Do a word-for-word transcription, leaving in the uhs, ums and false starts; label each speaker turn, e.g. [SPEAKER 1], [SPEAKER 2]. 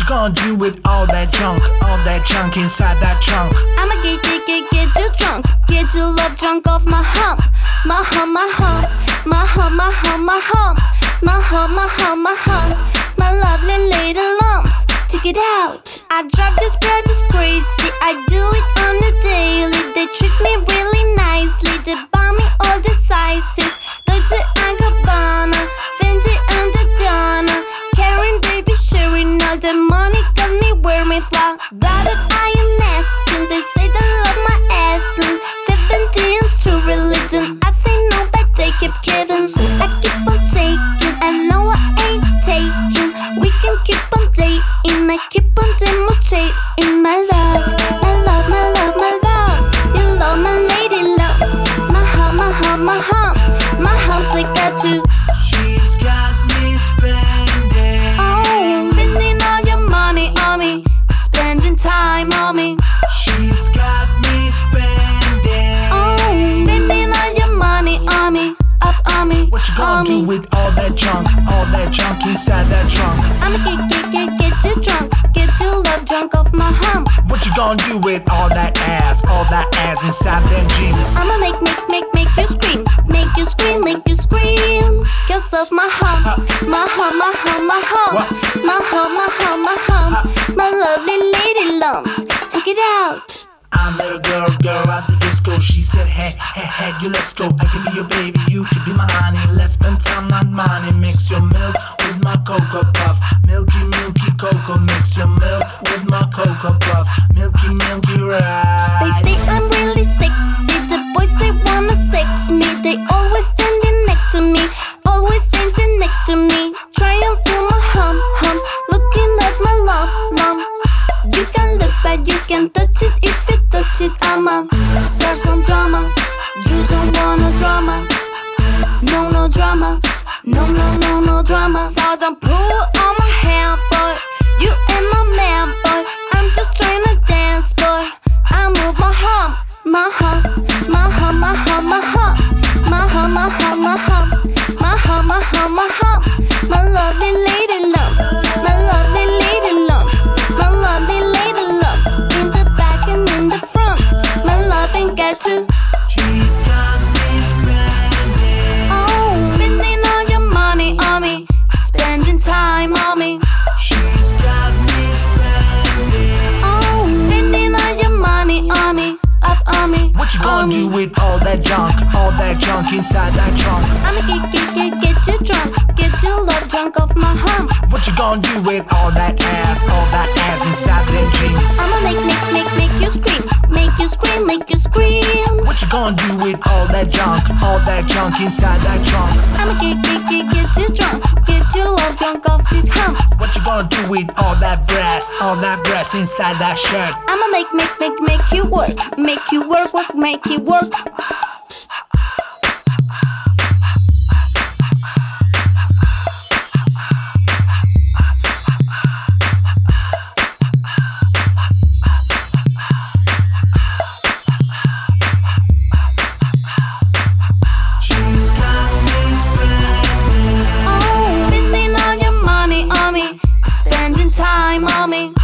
[SPEAKER 1] you gonna do with all that junk, all that junk inside that trunk?
[SPEAKER 2] I'ma get, get, get, get you drunk, get you love drunk off my hump, my hump, my hump, my hump, my hump, my hump, my hump, my hump, my hump, my lovely little lumps. Check it out. I drive this practice crazy. I do it on the daily. They treat me really nicely. They buy me all the sizes. Dolce and Gabbana, Fendi and Donna. Karen, baby, sharing all the money got me wear me fly. But I am nasty. They say they love my ass. And seventeen's true religion. I say no, but they keep giving. So I keep on taking. I know I ain't taking. We can keep on dating. I keep on demonstrating my love. My love, my love, my love. You love my lady loves. My hump, my hump, my hump. My hump's like got you.
[SPEAKER 1] She's got me spending.
[SPEAKER 2] Oh, spending all your money on me. Spending time on me.
[SPEAKER 1] She's got me spending.
[SPEAKER 2] Oh, spending all your money on me. Up on me.
[SPEAKER 1] What you gonna do with all that junk, all that junk inside that trunk?
[SPEAKER 2] I'ma get, get, get, get you drunk, get you love drunk off my hump.
[SPEAKER 1] What you gonna do with all that ass, all that ass inside them jeans?
[SPEAKER 2] I'ma make, make, make, make you scream, make you scream, make you scream. Cause of my hump, my hump, my hump, my hump,
[SPEAKER 1] What?
[SPEAKER 2] my hump, my hump, my hump, my lovely lady lumps. Check it out.
[SPEAKER 1] I met a girl, girl at the disco. She said, hey, hey, hey, you let's go. I can be your baby, you can be my honey. Let's spend time, not money. Mix your milk with my cocoa puff. Milky, milky cocoa. Mix your milk with my cocoa puff. Milky, milky
[SPEAKER 2] They
[SPEAKER 1] ride.
[SPEAKER 2] say I'm really sexy. The boys, they wanna sex me. They always standing next to me, always dancing next to me. Try and feel my hump, hump, looking at my lump, lump. You can look but you can touch it. If you touch it, I'ma start some drama. You don't want no drama. No, no drama. No, no, no, no drama. So don't pull on my hair, boy. You ain't my man, boy. I'm just trying to dance, boy. I move my hump, my hump, my hump, my hump, my hump, my hump, my hump, my hump, my hump, my hump, my hump. My lovely lady lumps, my lovely lady lumps, my lovely lady lumps. In the back and in the front, my love ain't got you.
[SPEAKER 1] She's got me spending.
[SPEAKER 2] Oh, spending all your money on me, spending time on me.
[SPEAKER 1] She's got me spending.
[SPEAKER 2] Oh, spending all your money on me, up on me.
[SPEAKER 1] What you gonna
[SPEAKER 2] on
[SPEAKER 1] do
[SPEAKER 2] me.
[SPEAKER 1] with all that junk, all that junk inside that trunk?
[SPEAKER 2] I'ma get, get, get, get you drunk, get you love drunk off my hump.
[SPEAKER 1] What you gonna do with all that ass, all that ass inside them jeans?
[SPEAKER 2] I'ma make, make, make, make you scream, make you scream, make you scream.
[SPEAKER 1] What you gonna do with all that junk, all that junk inside that trunk?
[SPEAKER 2] I'ma get, get, get, get you drunk, get you love drunk off this hump.
[SPEAKER 1] What you gonna do with all that breast, all that breast inside that shirt?
[SPEAKER 2] I'ma make, make, make, make you work, make you work, work, make you work.
[SPEAKER 1] She's got me spending.
[SPEAKER 2] Oh, spending all your money on me, spending time on me.